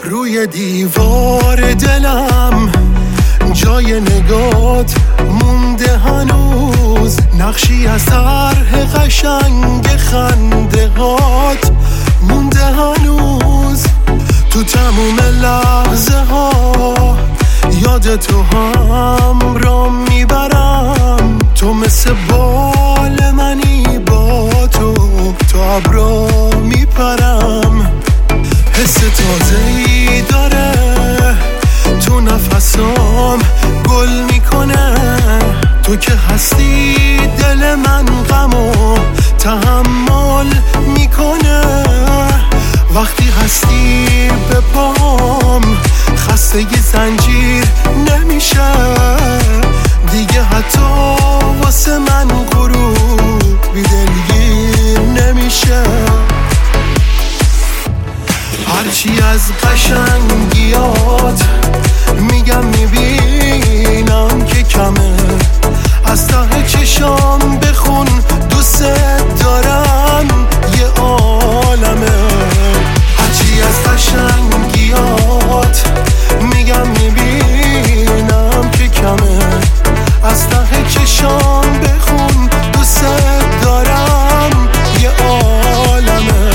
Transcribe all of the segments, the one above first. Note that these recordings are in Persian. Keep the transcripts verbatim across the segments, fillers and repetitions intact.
روی دیوار دلم جای نگات مونده هنوز، نقشی از طرح قشنگ خنده هات مونده هنوز. تو تموم لحظه ها یاد تو هم را میبرم، تو مثل بال منی با تو تو ابرا میپرم. حس تازه‌ای داره تو نفسام گل میکنه، تو که هستی دل من غمو تحمل میکنه. وقتی هستی به پام خسته ی زنجیر نمیشه دیگه، حتی واسه من غروب بیدلگیر نمیشه. هرچی از قشنگیات میگم میبینم که کمه، از ته چشام بخون دوست دارم یه عالمه. هرچی از قشنگیات میگم میبینم که کمه، از ته چشام بخون دوست دارم یه عالمه.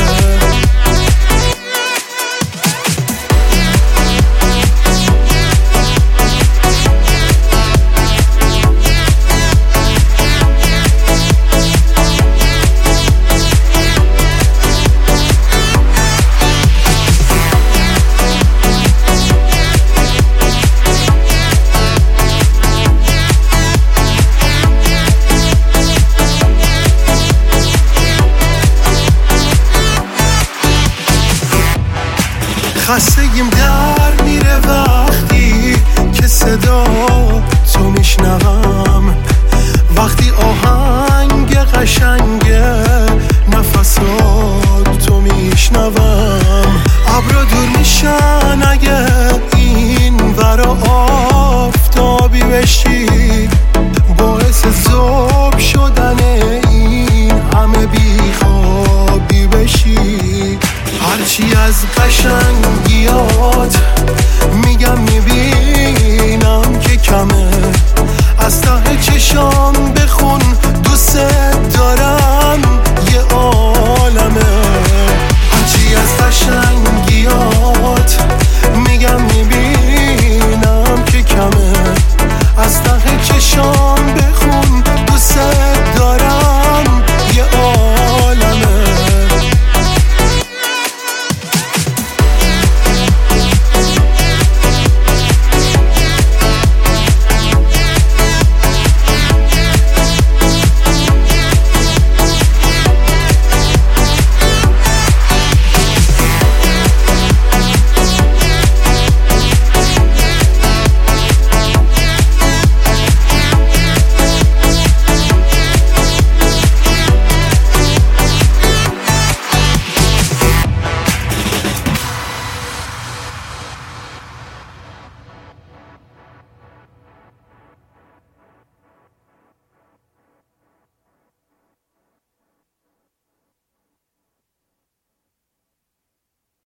خستگیم در میره وقتی که صدا تو میشنوم، وقتی آهنگ قشنگ نفسات تو میشنوم. ابرا دور میشن اگه این ورا آفتابی بشی، باعث ذوب شدن این همه بیخوابی بشی. هرچی از قشنگیات میگم میبینم که کمه، از ته چشام بخون دوست دارم